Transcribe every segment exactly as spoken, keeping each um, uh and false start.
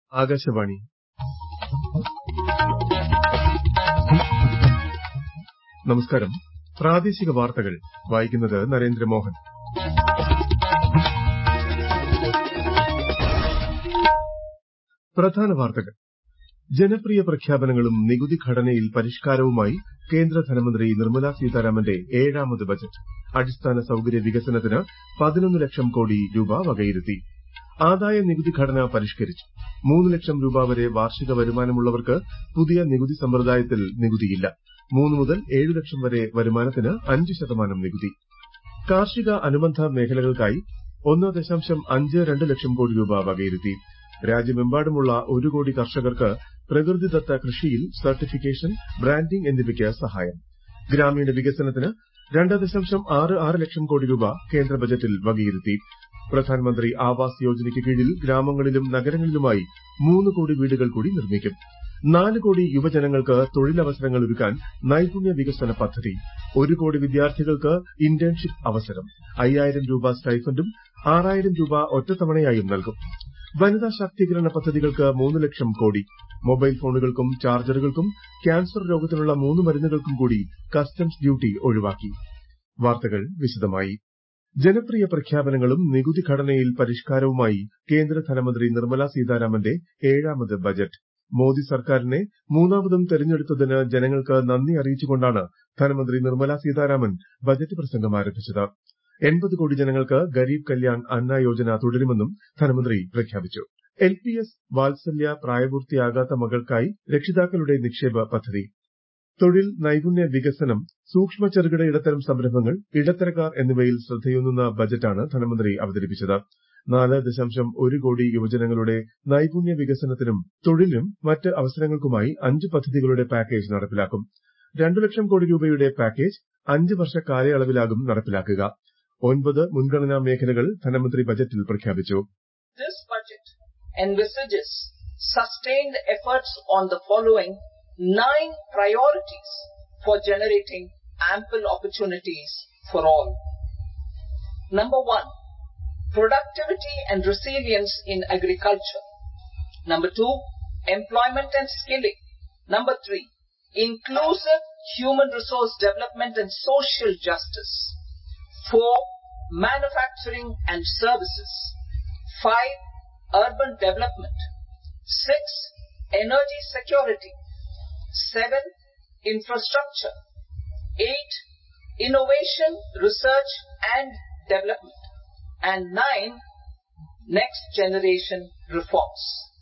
ആകാശവാണി. നമസ്കാരം. പ്രാദേശിക വാർത്തകൾ വായിക്കുന്നത് നരേന്ദ്രമോഹൻ. പ്രധാന വാർത്തകൾ. ജനപ്രിയ പ്രഖ്യാപനങ്ങളും നികുതി ഘടനയിൽ പരിഷ്കാരവുമായി കേന്ദ്ര ധനമന്ത്രി നിർമ്മലാ സീതാരാമന്റെ ഏഴാമത് ബജറ്റ്. അടിസ്ഥാന സൌകര്യ വികസനത്തിന് പതിനൊന്ന് ലക്ഷം കോടി രൂപ വകയിരുത്തി. ആദായ നികുതി ഘടന പരിഷ്കരിച്ചു. മൂന്ന് ലക്ഷം രൂപ വരെ വാർഷിക വരുമാനമുള്ളവർക്ക് പുതിയ നികുതി സമ്പ്രദായത്തിൽ നികുതിയില്ല. മൂന്ന് മുതൽ ഏഴ് ലക്ഷം വരെ വരുമാനത്തിന് അഞ്ച് ശതമാനം നികുതി. കാർഷിക അനുബന്ധ മേഖലകൾക്കായി ഒന്ന് ദശാംശം അഞ്ച് രണ്ട് ലക്ഷം കോടി രൂപ വകയിരുത്തി. രാജ്യമെമ്പാടുമുള്ള ഒരു കോടി കർഷകർക്ക് പ്രകൃതിദത്ത കൃഷിയിൽ സർട്ടിഫിക്കേഷൻ, ബ്രാൻഡിംഗ് എന്നിവയ്ക്ക് സഹായം. ഗ്രാമീണ വികസനത്തിന് രണ്ട് ദശാംശം ആറ് ആറ് ലക്ഷം കോടി രൂപ കേന്ദ്ര ബജറ്റിൽ വകയിരുത്തി. പ്രധാനമന്ത്രി ആവാസ് യോജനയ്ക്ക് കീഴിൽ ഗ്രാമങ്ങളിലും നഗരങ്ങളിലുമായി മൂന്ന് കോടി വീടുകൾ കൂടി നിർമ്മിക്കും. നാല് കോടി യുവജനങ്ങൾക്ക് തൊഴിലവസരങ്ങൾ ഒരുക്കാൻ നൈപുണ്യ വികസന പദ്ധതി. ഒരു കോടി വിദ്യാർത്ഥികൾക്ക് ഇന്റേൺഷിപ്പ് അവസരം. അയ്യായിരം രൂപ സ്റ്റൈഫൻഡും ആറായിരം രൂപ ഒറ്റത്തവണയായും നൽകും. വനിതാ ശാക്തീകരണ പദ്ധതികൾക്ക് മൂന്ന് ലക്ഷം കോടി. മൊബൈൽ ഫോണുകൾക്കും ചാർജറുകൾക്കും ക്യാൻസർ രോഗത്തിനുള്ള മൂന്ന് മരുന്നുകൾക്കും കൂടി കസ്റ്റംസ് ഡ്യൂട്ടി ഒഴിവാക്കി. വാർത്തകൾ വിശദമായി. ജനപ്രിയ പ്രഖ്യാപനങ്ങളും നികുതി ഘടനയിൽ പരിഷ്കാരവുമായി കേന്ദ്ര ധനമന്ത്രി നിർമ്മലാ സീതാരാമന്റെ ഏഴാമത് ബജറ്റ്. മോദി സർക്കാരിനെ മൂന്നാമതും തെരഞ്ഞെടുത്തതിന് ജനങ്ങൾക്ക് നന്ദി അറിയിച്ചുകൊണ്ടാണ് ധനമന്ത്രി നിർമ്മലാ സീതാരാമൻ ബജറ്റ് പ്രസംഗം ആരംഭിച്ചത്. എൺപത് കോടി ജനങ്ങൾക്ക് ഗരീബ് കല്യാൺ അന്ന യോജന തുടരുമെന്നും ധനമന്ത്രി പ്രഖ്യാപിച്ചു. എൽ പി എസ് വാത്സല്യ പ്രായപൂർത്തിയാകാത്ത മകൾക്കായി രക്ഷിതാക്കളുടെ നിക്ഷേപ പദ്ധതി. തൊഴിൽ, നൈപുണ്യ വികസനം, സൂക്ഷ്മ ചെറുകിട ഇടത്തരം സംരംഭങ്ങൾ, ഇടത്തരക്കാർ എന്നിവയിൽ ശ്രദ്ധയൂന്നുന്ന ബജറ്റാണ് ധനമന്ത്രി അവതരിപ്പിച്ചത്. നാല് ദശാംശം ഒരു കോടി യുവജനങ്ങളുടെ നൈപുണ്യ വികസനത്തിനും തൊഴിലിനും മറ്റ് അവസരങ്ങൾക്കുമായി അഞ്ച് പദ്ധതികളുടെ പാക്കേജ് നടപ്പിലാക്കും. രണ്ടു ലക്ഷം കോടി രൂപയുടെ പാക്കേജ് അഞ്ച് വർഷ കാലയളവിലാകും നടപ്പിലാക്കുക. ഒൻപത് മുൻഗണനാ മേഖലകൾ ധനമന്ത്രി ബജറ്റിൽ പ്രഖ്യാപിച്ചു. This budget envisages sustained efforts on the following nine priorities for generating ample opportunities for all. Number one, productivity and resilience in agriculture. Number two, employment and skilling. Number three, inclusive human resource development and social justice. Four, manufacturing and services. Five, urban development. Six, energy security. Seven, infrastructure. Eight, innovation, research and development. And nine, next generation reforms.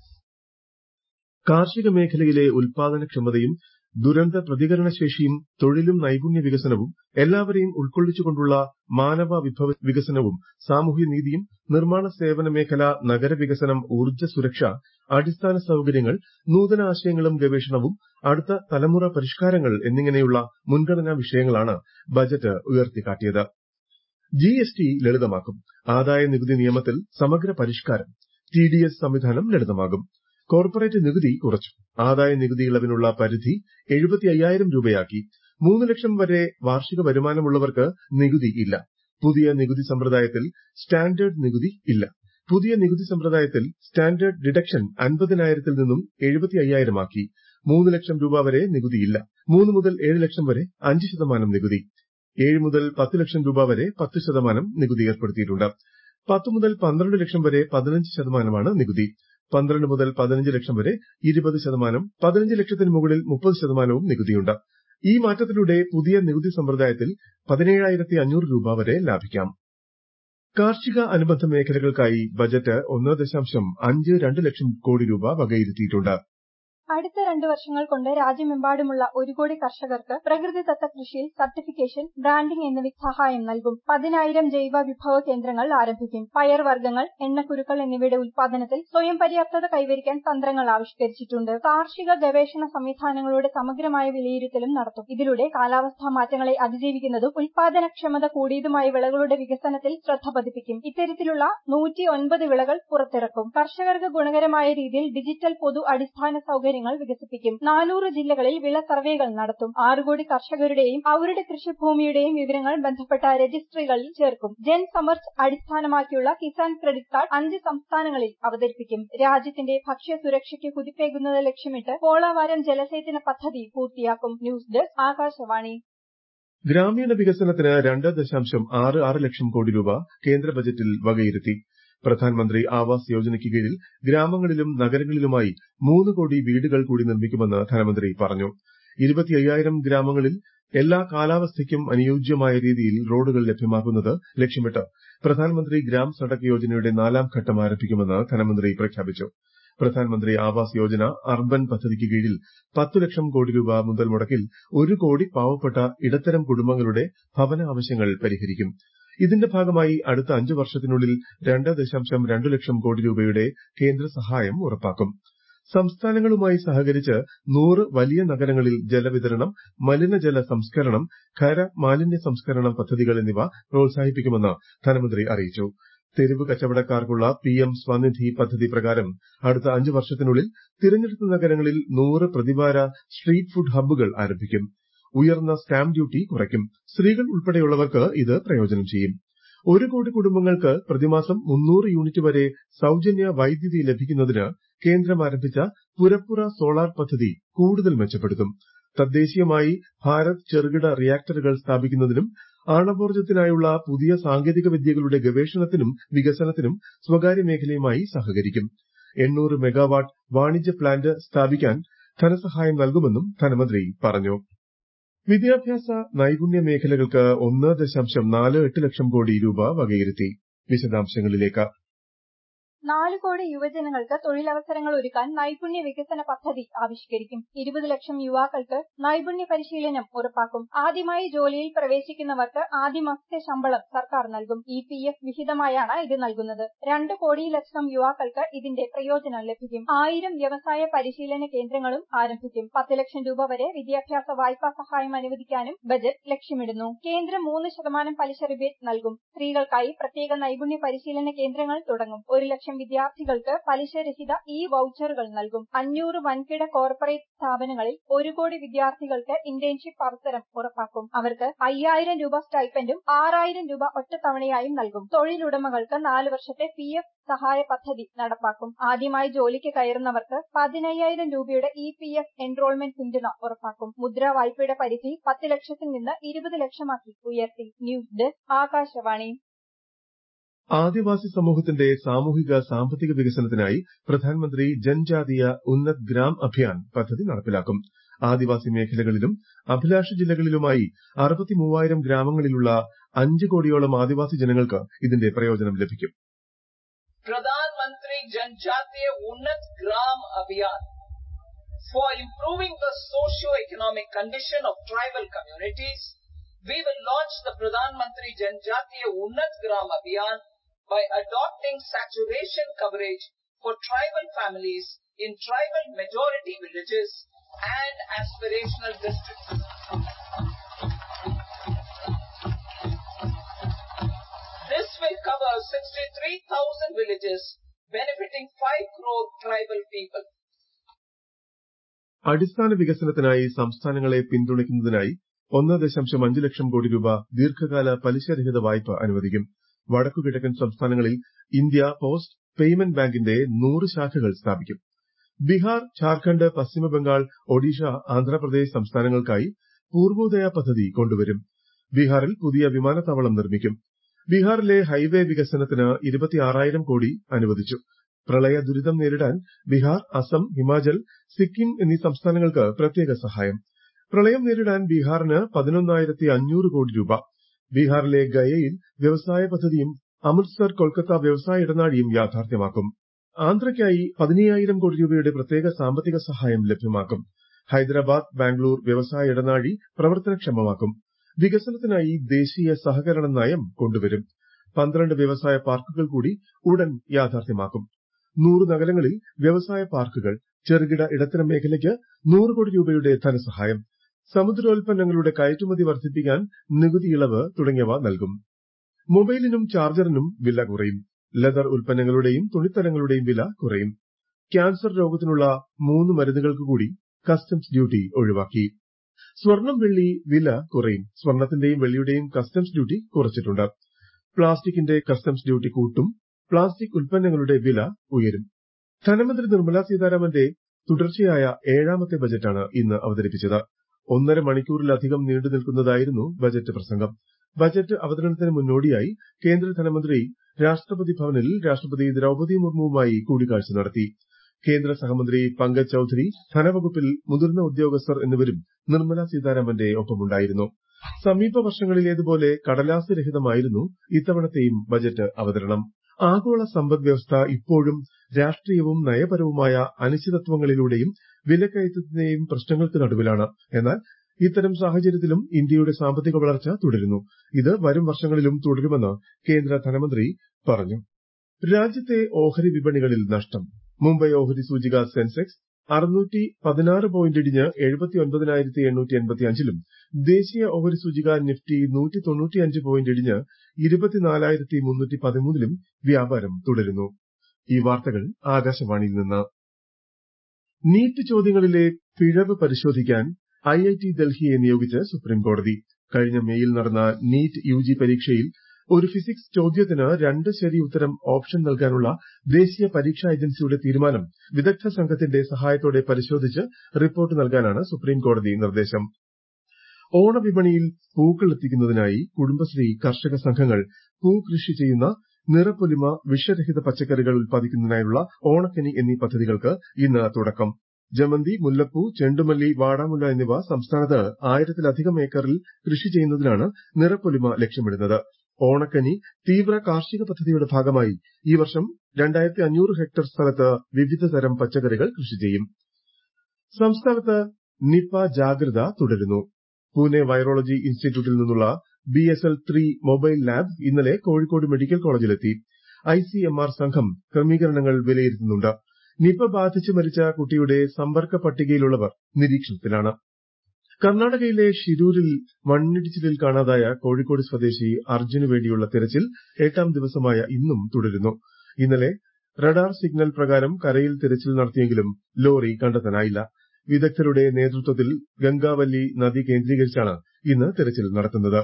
കാർഷിക മേഖലയിലെ ഉൽപാദനക്ഷമതയും ദുരന്ത പ്രതികരണശേഷിയും തൊഴിലും നൈപുണ്യ വികസനവും എല്ലാവരെയും ഉൾക്കൊള്ളിച്ചുകൊണ്ടുള്ള മാനവ വിഭവ വികസനവും സാമൂഹ്യനീതിയും നിർമ്മാണ സേവന മേഖല, നഗരവികസനം, ഊർജ്ജ സുരക്ഷ, അടിസ്ഥാന സൌകര്യങ്ങൾ, നൂതന ആശയങ്ങളും ഗവേഷണവും അടുത്ത തലമുറ പരിഷ്കാരങ്ങൾ എന്നിങ്ങനെയുള്ള മുൻഗണനാ വിഷയങ്ങളാണ് ബജറ്റ് ഉയർത്തിക്കാട്ടിയത്. ജി എസ് ടി ലളിതമാക്കും. ആദായ നികുതി നിയമത്തിൽ സമഗ്ര പരിഷ്കാരം. ടി ഡി എസ് സംവിധാനം ലളിതമാകും. കോർപ്പറേറ്റ് നികുതി കുറച്ചു. ആദായ നികുതി ഇളവിനുള്ള പരിധി എഴുപത്തി അയ്യായിരം രൂപയാക്കി. മൂന്ന് ലക്ഷം വരെ വാർഷിക വരുമാനമുള്ളവർക്ക് നികുതി ഇല്ല. പുതിയ നികുതി സമ്പ്രദായത്തിൽ സ്റ്റാൻഡേർഡ് നികുതി ഇല്ല. പുതിയ നികുതി സമ്പ്രദായത്തിൽ സ്റ്റാൻഡേർഡ് ഡിഡക്ഷൻ അൻപതിനായിരത്തിൽ നിന്നും എഴുപത്തി അയ്യായിരമാക്കി. മൂന്ന് ലക്ഷം രൂപ വരെ നികുതിയില്ല. മൂന്ന് മുതൽ ഏഴ് ലക്ഷം വരെ അഞ്ച് ശതമാനം നികുതി. ഏഴ് മുതൽ പത്ത് ലക്ഷം രൂപ വരെ പത്ത് ശതമാനം നികുതി ഏർപ്പെടുത്തിയിട്ടുണ്ട്. പത്ത് മുതൽ പന്ത്രണ്ട് ലക്ഷം വരെ പതിനഞ്ച് ശതമാനമാണ് നികുതി. പന്ത്രണ്ട് മുതൽ പതിനഞ്ച് ലക്ഷം വരെ ഇരുപത് ശതമാനം. പതിനഞ്ച് ലക്ഷത്തിന് മുകളിൽ മുപ്പത് ശതമാനവും നികുതിയുണ്ട്. ഈ മാറ്റത്തിലൂടെ പുതിയ നികുതി സമ്പ്രദായത്തിൽ പതിനേഴായിരത്തി അഞ്ഞൂറ് രൂപ വരെ ലാഭിക്കാം. കാർഷിക അനുബന്ധ മേഖലകൾക്കായി ബജറ്റ് ഒന്ന് ദശാംശം അഞ്ച് രണ്ട് ലക്ഷം കോടി രൂപ വകയിരുത്തിയിട്ടുണ്ട്. അടുത്ത രണ്ട് വർഷങ്ങൾ കൊണ്ട് രാജ്യമെമ്പാടുമുള്ള ഒരു കോടി കർഷകർക്ക് പ്രകൃതിദത്ത കൃഷിയിൽ സർട്ടിഫിക്കേഷൻ, ബ്രാൻഡിംഗ് എന്നിവയ്ക്ക് സഹായം നൽകും. പതിനായിരം ജൈവ വിഭവ കേന്ദ്രങ്ങൾ ആരംഭിക്കും. പയർവർഗ്ഗങ്ങൾ, എണ്ണക്കുരുക്കൾ എന്നിവയുടെ ഉൽപാദനത്തിൽ സ്വയം പര്യാപ്തത കൈവരിക്കാൻ തന്ത്രങ്ങൾ ആവിഷ്കരിച്ചിട്ടുണ്ട്. കാർഷിക ഗവേഷണ സംവിധാനങ്ങളുടെ സമഗ്രമായ വിലയിരുത്തലും നടത്തും. ഇതിലൂടെ കാലാവസ്ഥാ മാറ്റങ്ങളെ അതിജീവിക്കുന്നതും ഉൽപാദനക്ഷമത കൂടിയതുമായ വിളകളുടെ വികസനത്തിൽ ശ്രദ്ധ പതിപ്പിക്കും. ഇത്തരത്തിലുള്ള നൂറ്റി ഒൻപത് വിളകൾ പുറത്തിറക്കും. കർഷകർക്ക് ഗുണകരമായ രീതിയിൽ ഡിജിറ്റൽ പൊതു അടിസ്ഥാന സൌകര്യ സൌകര്യങ്ങൾ വികസിപ്പിക്കും. നാനൂറ് ജില്ലകളിൽ വിള സർവേകൾ നടത്തും. ആറ് കോടി കർഷകരുടെയും അവരുടെ കൃഷിഭൂമിയുടെയും വിവരങ്ങൾ ബന്ധപ്പെട്ട രജിസ്ട്രികളിൽ ചേർക്കും. ജൻ സമർച്ച് അടിസ്ഥാനമാക്കിയുള്ള കിസാൻ ക്രെഡിറ്റ് കാർഡ് അഞ്ച് സംസ്ഥാനങ്ങളിൽ അവതരിപ്പിക്കും. രാജ്യത്തിന്റെ ഭക്ഷ്യസുരക്ഷയ്ക്ക് കുതിപ്പേകുന്നത് ലക്ഷ്യമിട്ട് പോളാവാരം ജലസേചന പദ്ധതി പൂർത്തിയാക്കും. News desk Akashvani. ഗ്രാമീണ വികസനത്തിന് രണ്ട് ദശാംശം ആറ് ആറ് ലക്ഷം കോടി രൂപ കേന്ദ്ര ബജറ്റിൽ വകയിരുത്തി. പ്രധാൻമന്ത്രി ആവാസ് യോജനയ്ക്ക് കീഴിൽ ഗ്രാമങ്ങളിലും നഗരങ്ങളിലുമായി മൂന്ന് കോടി വീടുകൾ കൂടി നിർമ്മിക്കുമെന്ന് ധനമന്ത്രി പറഞ്ഞു. ഇരുപത്തി അയ്യായിരം ഗ്രാമങ്ങളിൽ എല്ലാ കാലാവസ്ഥയ്ക്കും അനുയോജ്യമായ രീതിയിൽ റോഡുകൾ ലഭ്യമാക്കുന്നത് ലക്ഷ്യമിട്ട് പ്രധാൻമന്ത്രി ഗ്രാം സഡക് യോജനയുടെ നാലാം ഘട്ടം ആരംഭിക്കുമെന്ന് ധനമന്ത്രി പ്രഖ്യാപിച്ചു. പ്രധാൻമന്ത്രി ആവാസ് യോജന അർബൻ പദ്ധതിക്ക് കീഴിൽ പത്തു ലക്ഷം കോടി രൂപ മുതൽ മുടക്കിൽ ഒരു കോടി പാവപ്പെട്ട ഇടത്തരം കുടുംബങ്ങളുടെ ഭവന ആവശ്യങ്ങൾ പരിഹരിക്കും. ഇതിന്റെ ഭാഗമായി അടുത്ത അഞ്ചു വർഷത്തിനുള്ളിൽ രണ്ട് ദശാംശം രണ്ടു ലക്ഷം കോടി രൂപയുടെ കേന്ദ്ര സഹായം ഉറപ്പാക്കും. സംസ്ഥാനങ്ങളുമായി സഹകരിച്ച് നൂറ് വലിയ നഗരങ്ങളിൽ ജലവിതരണം, മലിനജല സംസ്കരണം, ഖര മാലിന്യ സംസ്കരണം പദ്ധതികൾ എന്നിവ പ്രോത്സാഹിപ്പിക്കുമെന്ന് ധനമന്ത്രി അറിയിച്ചു. തെരുവ് കച്ചവടക്കാർക്കുള്ള പിഎം സ്വനിധി പദ്ധതി പ്രകാരം അടുത്ത അഞ്ചു വർഷത്തിനുള്ളിൽ തിരഞ്ഞെടുത്ത നഗരങ്ങളിൽ നൂറ് പ്രതിവാര സ്ട്രീറ്റ് ഫുഡ് ഹബ്ബുകൾ ആരംഭിക്കും. ഉയർന്ന സ്റ്റാമ്പ് ഡ്യൂട്ടി കുറയ്ക്കും. സ്ത്രീകൾ ഉൾപ്പെടെയുള്ളവർക്ക് ഇത് പ്രയോജനം ചെയ്യും. ഒരു കോടി കുടുംബങ്ങൾക്ക് പ്രതിമാസം മുന്നൂറ് യൂണിറ്റ് വരെ സൌജന്യ വൈദ്യുതി ലഭിക്കുന്നതിന് കേന്ദ്രം ആരംഭിച്ച പുരപ്പുറ സോളാർ പദ്ധതി കൂടുതൽ മെച്ചപ്പെടുത്തും. തദ്ദേശീയമായി ഭാരത് ചെറുകിട റിയാക്ടറുകൾ സ്ഥാപിക്കുന്നതിനും ആണവോർജ്ജത്തിനായുള്ള പുതിയ സാങ്കേതിക വിദ്യകളുടെ ഗവേഷണത്തിനും വികസനത്തിനും സ്വകാര്യ മേഖലയുമായി സഹകരിക്കും. എണ്ണൂറ് മെഗാവാട്ട് വാണിജ്യ പ്ലാന്റ് സ്ഥാപിക്കാൻ ധനസഹായം നൽകുമെന്നും ധനമന്ത്രി പറഞ്ഞു. വിദ്യാഭ്യാസ നൈപുണ്യ മേഖലകൾക്ക് ഒന്ന് ദശാംശം നാല് എട്ട് ലക്ഷം കോടി രൂപ വകയിരുത്തി. വിശദാംശങ്ങളിലേക്ക്. നാല് കോടി യുവജനങ്ങൾക്ക് തൊഴിലവസരങ്ങൾ ഒരുക്കാൻ നൈപുണ്യ വികസന പദ്ധതി ആവിഷ്കരിക്കും. ഇരുപത് ലക്ഷം യുവാക്കൾക്ക് നൈപുണ്യ പരിശീലനം ഉറപ്പാക്കും. ആദ്യമായി ജോലിയിൽ പ്രവേശിക്കുന്നവർക്ക് ആദ്യ മാസത്തെ ശമ്പളം സർക്കാർ നൽകും. ഇ പി എഫ് വിഹിതമായാണ് ഇത് നൽകുന്നത്. രണ്ട് കോടിയിലധികം യുവാക്കൾക്ക് ഇതിന്റെ പ്രയോജനം ലഭിക്കും. ആയിരം വ്യവസായ പരിശീലന കേന്ദ്രങ്ങളും ആരംഭിക്കും. പത്ത് ലക്ഷം രൂപ വരെ വിദ്യാഭ്യാസ വായ്പാ സഹായം അനുവദിക്കാനും ബജറ്റ് ലക്ഷ്യമിടുന്നു. കേന്ദ്രം മൂന്ന് ശതമാനം പലിശ റിബേറ്റ് നൽകും. സ്ത്രീകൾക്കായി പ്രത്യേക നൈപുണ്യ പരിശീലന കേന്ദ്രങ്ങൾ തുടങ്ങും. ഒരു ലക്ഷം വിദ്യാർത്ഥികൾക്ക് പലിശരഹിത ഇ വൌച്ചറുകൾ നൽകും. അഞ്ഞൂറ് വൻകിട കോർപ്പറേറ്റ് സ്ഥാപനങ്ങളിൽ ഒരു കോടി വിദ്യാർത്ഥികൾക്ക് ഇന്റേൺഷിപ്പ് അവസരം ഉറപ്പാക്കും. അവർക്ക് അയ്യായിരം രൂപ സ്റ്റൈപ്പൻഡും ആറായിരം രൂപ ഒറ്റത്തവണയായും നൽകും. തൊഴിലുടമകൾക്ക് നാല് വർഷത്തെ പി എഫ് സഹായ പദ്ധതി നടപ്പാക്കും. ആദ്യമായി ജോലിക്ക് കയറുന്നവർക്ക് പതിനയ്യായിരം രൂപയുടെ ഇ പി എഫ് എൻറോൾമെന്റ് പിന്തുണ ഉറപ്പാക്കും. മുദ്രാ വായ്പയുടെ പരിധി പത്ത് ലക്ഷത്തിൽ നിന്ന് ഇരുപത് ലക്ഷമാക്കി ഉയർത്തി. News desk Akashvani. ആദിവാസി സമൂഹത്തിന്റെ സാമൂഹിക സാമ്പത്തിക വികസനത്തിനായി പ്രധാനമന്ത്രി ജൻജാതീയ ഉന്നത് ഗ്രാം അഭിയാൻ പദ്ധതി നടപ്പിലാക്കും. ആദിവാസി മേഖലകളിലും അഭിലാഷ ജില്ലകളിലുമായി അറുപത്തി മൂവായിരം ഗ്രാമങ്ങളിലുള്ള അഞ്ച് കോടിയോളം ആദിവാസി ജനങ്ങൾക്ക് ഇതിന്റെ പ്രയോജനം ലഭിക്കും. പ്രധാനമന്ത്രി Janjatiya Unnat Gram Abhiyan for improving the socio-economic condition of tribal communities, we will launch the Pradhan Mantri Janjatiya Unnat Gram Abhiyan by adopting saturation coverage for tribal families in tribal majority villages and aspirational districts. This will cover sixty-three thousand villages benefiting five crore tribal people. അടിസ്ഥാന വികസനത്തിനായി സംസ്ഥാനങ്ങളെ പിന്തുണയ്ക്കുന്നതിനായി ഒന്ന് ദശാംശം അഞ്ച് ലക്ഷം കോടി രൂപ ദീർഘകാല പലിശരഹിത വായ്പ അനുവദിക്കും. വടക്കുകിഴക്കൻ സംസ്ഥാനങ്ങളിൽ ഇന്ത്യ പോസ്റ്റ് പേയ്മെന്റ് ബാങ്കിന്റെ നൂറ് ശാഖകൾ സ്ഥാപിക്കും. ബീഹാർ, ഝാർഖണ്ഡ്, പശ്ചിമബംഗാൾ, ഒഡീഷ, ആന്ധ്രാപ്രദേശ് സംസ്ഥാനങ്ങൾക്കായി പൂർവോദയ പദ്ധതി കൊണ്ടുവരും. ബീഹാറിൽ പുതിയ വിമാനത്താവളം നിർമ്മിക്കും. ബീഹാറിലെ ഹൈവേ വികസനത്തിന് ഇരുപത്തിയാറായിരം കോടി അനുവദിച്ചു. പ്രളയ ദുരിതം നേരിടാൻ ബീഹാർ, അസം, ഹിമാചൽ, സിക്കിം എന്നീ സംസ്ഥാനങ്ങൾക്ക് പ്രത്യേക സഹായം. പ്രളയം നേരിടാൻ ബീഹാറിന് പതിനൊന്നായിരത്തി അഞ്ഞൂറ് കോടി രൂപ. ബീഹാറിലെ ഗയയിൽ വ്യവസായ പദ്ധതിയും അമൃത്സർ കൊൽക്കത്ത വ്യവസായ ഇടനാഴിയും യാഥാർത്ഥ്യമാക്കും. ആന്ധ്രയ്ക്കായി പതിനയ്യായിരം കോടി രൂപയുടെ പ്രത്യേക സാമ്പത്തിക സഹായം ലഭ്യമാക്കും. ഹൈദരാബാദ് ബാംഗ്ലൂർ വ്യവസായ ഇടനാഴി പ്രവർത്തനക്ഷമമാക്കും. വികസനത്തിനായി ദേശീയ സഹകരണ നയം കൊണ്ടുവരും. പന്ത്രണ്ട് വ്യവസായ പാർക്കുകൾ കൂടി ഉടൻ യാഥാർത്ഥ്യമാക്കും. നൂറ് നഗരങ്ങളിൽ വ്യവസായ പാർക്കുകൾ, ചെറുകിട ഇടത്തരം മേഖലയ്ക്ക് നൂറ് കോടി രൂപയുടെ ധനസഹായം, സമുദ്രോൽപ്പന്നങ്ങളുടെ കയറ്റുമതി വർദ്ധിപ്പിക്കാൻ നികുതി ഇളവ് തുടങ്ങിയവ നൽകും. മൊബൈലിനും ചാർജറിനും വില കുറയും. ലെതർ ഉൽപ്പന്നങ്ങളുടെയും തുണിത്തരങ്ങളുടെയും വില കുറയും. ക്യാൻസർ രോഗത്തിനുള്ള മൂന്ന് മരുന്നുകൾക്ക് കൂടി കസ്റ്റംസ് ഡ്യൂട്ടി ഒഴിവാക്കി. സ്വർണം വെള്ളി വില കുറയും. സ്വർണത്തിന്റെയും വെള്ളിയുടെയും കസ്റ്റംസ് ഡ്യൂട്ടി കുറച്ചിട്ടുണ്ട്. പ്ലാസ്റ്റിക്കിന്റെ കസ്റ്റംസ് ഡ്യൂട്ടി കൂട്ടും. പ്ലാസ്റ്റിക് ഉൽപ്പന്നങ്ങളുടെ വില ഉയരും. ധനമന്ത്രി നിർമ്മല സീതാരാമന്റെ തുടർച്ചയായ ഏഴാമത്തെ ബജറ്റാണ് ഇന്ന് അവതരിപ്പിച്ചത്. ഒന്നര മണിക്കൂറിലധികം നീണ്ടു നിൽക്കുന്നതായിരുന്നു ബജറ്റ് പ്രസംഗം. ബജറ്റ് അവതരണത്തിന് മുന്നോടിയായി കേന്ദ്ര ധനമന്ത്രി രാഷ്ട്രപതി ഭവനിൽ രാഷ്ട്രപതി ദ്രൌപദി മുർമുവുമായി കൂടിക്കാഴ്ച നടത്തി. കേന്ദ്ര സഹമന്ത്രി പങ്കജ് ചൌധരി, ധനവകുപ്പിൽ മുതിർന്ന ഉദ്യോഗസ്ഥർ എന്നിവരും നിർമ്മല സീതാരാമന്റെ ഒപ്പമുണ്ടായിരുന്നു. സമീപ വർഷങ്ങളിലേതുപോലെ കടലാസ് രഹിതമായിരുന്നു ഇത്തവണത്തെയും ബജറ്റ് അവതരണം. ആഗോള സമ്പദ് വ്യവസ്ഥ ഇപ്പോഴും രാഷ്ട്രീയവും നയപരവുമായ അനിശ്ചിതത്വങ്ങളിലൂടെയും വിലക്കയറ്റത്തിന്റെയും പ്രശ്നങ്ങൾക്ക് നടുവിലാണ്. എന്നാൽ ഇത്തരം സാഹചര്യത്തിലും ഇന്ത്യയുടെ സാമ്പത്തിക വളർച്ച തുടരുന്നു. ഇത് വരും വർഷങ്ങളിലും തുടരുമെന്ന് കേന്ദ്ര ധനമന്ത്രി പറഞ്ഞു. രാജ്യത്തെ ഓഹരി വിപണികളിൽ നഷ്ടം. മുംബൈ ഓഹരി സൂചിക സെൻസെക്സ് അറുന്നൂറ്റി പതിനാറ് പോയിന്റ് ഇടിഞ്ഞ് എഴുപത്തി ഒൻപതിനായിരത്തി എണ്ണൂറ്റി എൺപത്തി അഞ്ചിലും ദേശീയ ഓഹരി സൂചിക നിഫ്റ്റി നൂറ്റി തൊണ്ണൂറ്റിയഞ്ച് പോയിന്റ് ഇടിഞ്ഞ് ഇരുപത്തിനാലായിരത്തി മുന്നൂറ്റി പതിമൂന്നിലും വ്യാപാരം തുടരുന്നു. ഈ വാർത്തകൾ ആകാശവാണിയിൽ നിന്ന്. നീറ്റ് ചോദ്യങ്ങളിലെ പിഴവ് പരിശോധിക്കാൻ ഐ ഐ ടി ഡൽഹിയെ നിയോഗിച്ച് സുപ്രീംകോടതി. കഴിഞ്ഞ മേയിൽ നടന്ന നീറ്റ് യുജി പരീക്ഷയിൽ ഒരു ഫിസിക്സ് ചോദ്യത്തിന് രണ്ട് ശരി ഉത്തരം ഓപ്ഷൻ നൽകാനുള്ള ദേശീയ പരീക്ഷാ ഏജൻസിയുടെ തീരുമാനം വിദഗ്ധ സംഘത്തിന്റെ സഹായത്തോടെ പരിശോധിച്ച് റിപ്പോർട്ട് നൽകാനാണ് സുപ്രീംകോടതി നിർദ്ദേശം. ഓണവിപണിയിൽ പൂക്കൾ എത്തിക്കുന്നതിനായി കുടുംബശ്രീ കർഷക സംഘങ്ങൾ പൂകൃഷി ചെയ്യുന്ന നിറപ്പൊലിമ വിഷരഹിത പച്ചക്കറികൾ ഉൽപ്പാദിക്കുന്നതിനായുള്ള ഓണക്കനി എന്നീ പദ്ധതികൾക്ക് ഇന്ന് തുടക്കം. ജമന്തി, മുല്ലപ്പൂ, ചെണ്ടുമല്ലി, വാടാമുല്ല എന്നിവ സംസ്ഥാനത്ത് ആയിരത്തിലധികം ഏക്കറിൽ കൃഷി ചെയ്യുന്നതിനാണ് നിറപ്പൊലിമ ലക്ഷ്യമിടുന്നത്. ഓണക്കനി തീവ്ര കാർഷിക പദ്ധതിയുടെ ഭാഗമായി ഈ വർഷം രണ്ടായിരത്തി അഞ്ഞൂറ് ഹെക്ടർ സ്ഥലത്ത് വിവിധ തരം പച്ചക്കറികൾ കൃഷി ചെയ്യും. സംസ്ഥാനത്ത് നിപ ജാഗ്രത തുടരുന്നു. പൂനെ വൈറോളജി ഇൻസ്റ്റിറ്റ്യൂട്ടിൽ നിന്നുള്ള B S L three mobile lab ഇന്നലെ കോഴിക്കോട് മെഡിക്കൽ കോളേജിലെത്തി. ഐ സി എം ആർ സംഘം ക്രമീകരണങ്ങൾ വിലയിരുത്തുന്നുണ്ട്. നിപ ബാധിച്ച് മരിച്ച കുട്ടിയുടെ സമ്പർക്ക പട്ടികയിലുള്ളവർ നിരീക്ഷണത്തിലാണ്. കർണാടകയിലെ ഷിരൂരിൽ മണ്ണിടിച്ചിലിൽ കാണാതായ കോഴിക്കോട് സ്വദേശി അർജുന് വേണ്ടിയുള്ള തിരച്ചിൽ എട്ടാം ദിവസമായ ഇന്നും തുടരുന്നു. ഇന്നലെ റഡാർ സിഗ്നൽ പ്രകാരം കരയിൽ തിരച്ചിൽ നടത്തിയെങ്കിലും ലോറി കണ്ടെത്താനായില്ല. വിദഗ്ധരുടെ നേതൃത്വത്തിൽ ഗംഗാവല്ലി നദി കേന്ദ്രീകരിച്ചാണ് ഇന്ന് തിരച്ചിൽ നടത്തുന്നത്.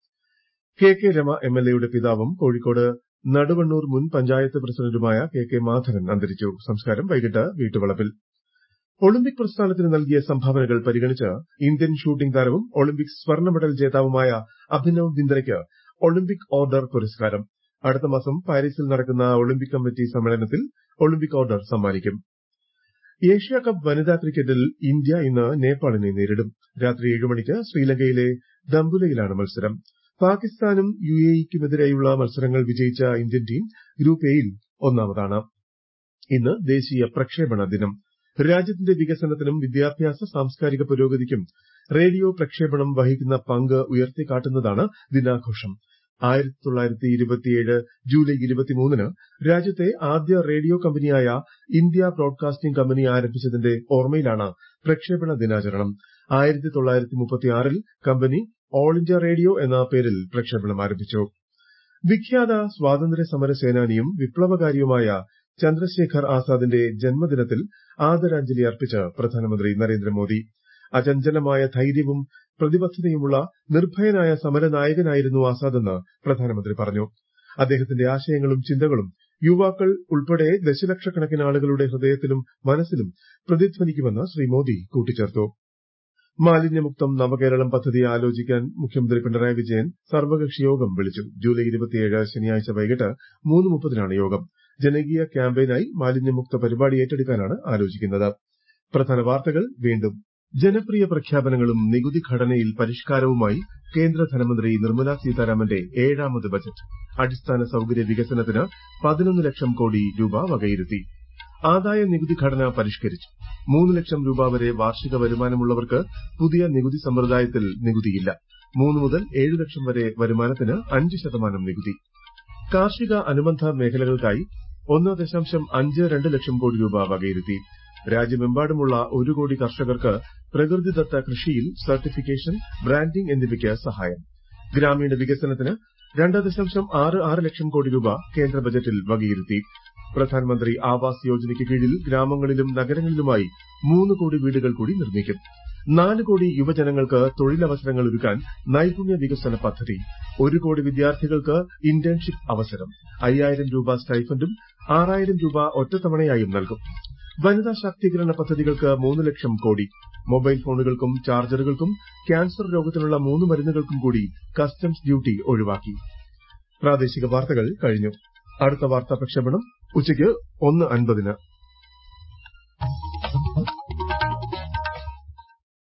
K K Rama M L എയുടെ പിതാവും കോഴിക്കോട് നടുവണ്ണൂർ മുൻ പഞ്ചായത്ത് പ്രസിഡന്റുമായ കെ കെ മാധവൻ അന്തരിച്ചു. സംസ്കാരം വൈകിട്ട് വീട്ടുവളപ്പിൽ. ഒളിമ്പിക് പ്രസ്ഥാനത്തിന് നൽകിയ സംഭാവനകൾ പരിഗണിച്ച് ഇന്ത്യൻ ഷൂട്ടിംഗ് താരവും ഒളിമ്പിക്സ് സ്വർണ്ണ മെഡൽ ജേതാവുമായ അഭിനവ് ബിന്ദ്രയ്ക്ക് ഒളിമ്പിക് ഓർഡർ പുരസ്കാരം. അടുത്ത മാസം പാരീസിൽ നടക്കുന്ന ഒളിമ്പിക് കമ്മിറ്റി സമ്മേളനത്തിൽ ഒളിമ്പിക് ഓർഡർ സമ്മാനിക്കും. ഏഷ്യാ കപ്പ് വനിതാ ക്രിക്കറ്റിൽ ഇന്ത്യ ഇന്ന് നേപ്പാളിനെ നേരിടും. രാത്രി ഏഴ് മണിക്ക് ശ്രീലങ്കയിലെ ദംബുലയിലാണ് മത്സരം. പാകിസ്ഥാനും യു എ ഇക്കുമെതിരെയുള്ള മത്സരങ്ങൾ വിജയിച്ച ഇന്ത്യൻ ടീം ഗ്രൂപ്പ് എയിൽ ഒന്നാമതാണ്. ഇന്ന് ദേശീയ പ്രക്ഷേപണ ദിനം. രാജ്യത്തിന്റെ വികസനത്തിനും വിദ്യാഭ്യാസ സാംസ്കാരിക പുരോഗതിക്കും റേഡിയോ പ്രക്ഷേപണം വഹിക്കുന്ന പങ്ക് ഉയർത്തിക്കാട്ടുന്നതാണ് ദിനാഘോഷം. ആയിരത്തി തൊള്ളായിരത്തി ഇരുപത്തിയേഴ് ജൂലൈ ഇരുപത്തിമൂന്നിന് രാജ്യത്തെ ആദ്യ റേഡിയോ കമ്പനിയായ ഇന്ത്യ ബ്രോഡ്കാസ്റ്റിംഗ് കമ്പനി ആരംഭിച്ചതിന്റെ ഓർമ്മയിലാണ് പ്രക്ഷേപണ ദിനാചരണം. ആയിരത്തി തൊള്ളായിരത്തി മുപ്പത്തിയാറിൽ കമ്പനി ഓൾ ഇന്ത്യ റേഡിയോ എന്ന പേരിൽ പ്രക്ഷേപണം ആരംഭിച്ചു. വിഖ്യാത സ്വാതന്ത്ര്യ സമര സേനാനിയും വിപ്ലവകാരിയുമായ ചന്ദ്രശേഖർ ആസാദിന്റെ ജന്മദിനത്തിൽ ആദരാഞ്ജലി അർപ്പിച്ച് പ്രധാനമന്ത്രി നരേന്ദ്രമോദി. അചഞ്ചലമായ ധൈര്യവും പ്രതിബദ്ധതയുമുള്ള നിർഭയനായ സമരനായകനായിരുന്നു ആസാദെന്ന് പ്രധാനമന്ത്രി പറഞ്ഞു. അദ്ദേഹത്തിന്റെ ആശയങ്ങളും ചിന്തകളും യുവാക്കൾ ഉൾപ്പെടെ ദശലക്ഷക്കണക്കിന് ആളുകളുടെ ഹൃദയത്തിലും മനസ്സിലും പ്രതിധ്വനിക്കുമെന്ന് ശ്രീ മോദി കൂട്ടിച്ചേർത്തു. മാലിന്യമുക്തം നവകേരളം പദ്ധതി ആലോചിക്കാൻ മുഖ്യമന്ത്രി പിണറായി വിജയൻ സർവകക്ഷി യോഗം വിളിച്ചു. ജൂലൈ ഇരുപത്തിയേഴ് ശനിയാഴ്ച വൈകിട്ട് മൂന്ന് മുപ്പതിനാണ് യോഗം. ജനകീയ ക്യാമ്പയിനായി മാലിന്യമുക്ത പരിപാടി ഏറ്റെടുക്കാനാണ് ആലോചിക്കുന്നത്. പ്രധാന വാർത്തകൾ വീണ്ടും. ജനപ്രിയ പ്രഖ്യാപനങ്ങളും നികുതി ഘടനയിൽ പരിഷ്കാരവുമായി കേന്ദ്ര ധനമന്ത്രി നിർമ്മല സീതാരാമന്റെ ഏഴാമത് ബജറ്റ്. അടിസ്ഥാന സൌകര്യ വികസനത്തിന് പതിനൊന്ന് ലക്ഷം കോടി രൂപ വകയിരുത്തി. ആദായ നികുതി ഘടന പരിഷ്കരിച്ചു. മൂന്ന് ലക്ഷം രൂപ വരെ വാർഷിക വരുമാനമുള്ളവർക്ക് പുതിയ നികുതി സമ്പ്രദായത്തിൽ നികുതിയില്ല. മൂന്ന് മുതൽ ഏഴ് ലക്ഷം വരെ വരുമാനത്തിന് അഞ്ച് ശതമാനം നികുതി. കാർഷിക അനുബന്ധ മേഖലകൾക്കായി ഒന്ന് ദശാംശം അഞ്ച് രണ്ട് ലക്ഷം കോടി രൂപ വകയിരുത്തി. രാജ്യമെമ്പാടുമുള്ള ഒരു കോടി കർഷകർക്ക് പ്രകൃതിദത്ത കൃഷിയിൽ സർട്ടിഫിക്കേഷൻ, ബ്രാൻഡിംഗ് എന്നിവയ്ക്ക് സഹായം. ഗ്രാമീണ വികസനത്തിന് രണ്ട് ദശാംശം ആറ് ആറ് ലക്ഷം കോടി രൂപ കേന്ദ്ര ബജറ്റിൽ വകയിരുത്തി. പ്രധാനമന്ത്രി ആവാസ് യോജനയ്ക്ക് കീഴിൽ ഗ്രാമങ്ങളിലും നഗരങ്ങളിലുമായി മൂന്ന് കോടി വീടുകൾ കൂടി നിർമ്മിക്കും നാല് കോടി യുവജനങ്ങൾക്ക് തൊഴിലവസരങ്ങൾ ഒരുക്കാൻ നൈപുണ്യ വികസന പദ്ധതി ഒരു കോടി വിദ്യാർത്ഥികൾക്ക് ഇന്റേൺഷിപ്പ് അവസരം അയ്യായിരം രൂപ സ്റ്റൈഫൻഡും ആറായിരം രൂപ ഒറ്റത്തവണയായും നൽകും വനിതാ ശാക്തീകരണ പദ്ധതികൾക്ക് മൂന്ന് ലക്ഷം കോടി മൊബൈൽ ഫോണുകൾക്കും ചാർജറുകൾക്കും ക്യാൻസർ രോഗത്തിനുള്ള മൂന്ന് മരുന്നുകൾക്കും കൂടി കസ്റ്റംസ് ഡ്യൂട്ടി ഒഴിവാക്കി പ്രാദേശിക വാർത്തകൾ കഴിഞ്ഞു അടുത്ത വാർത്താ പ്രക്ഷേപണം ഉച്ചയ്ക്ക് ഒന്ന് അൻപതിന്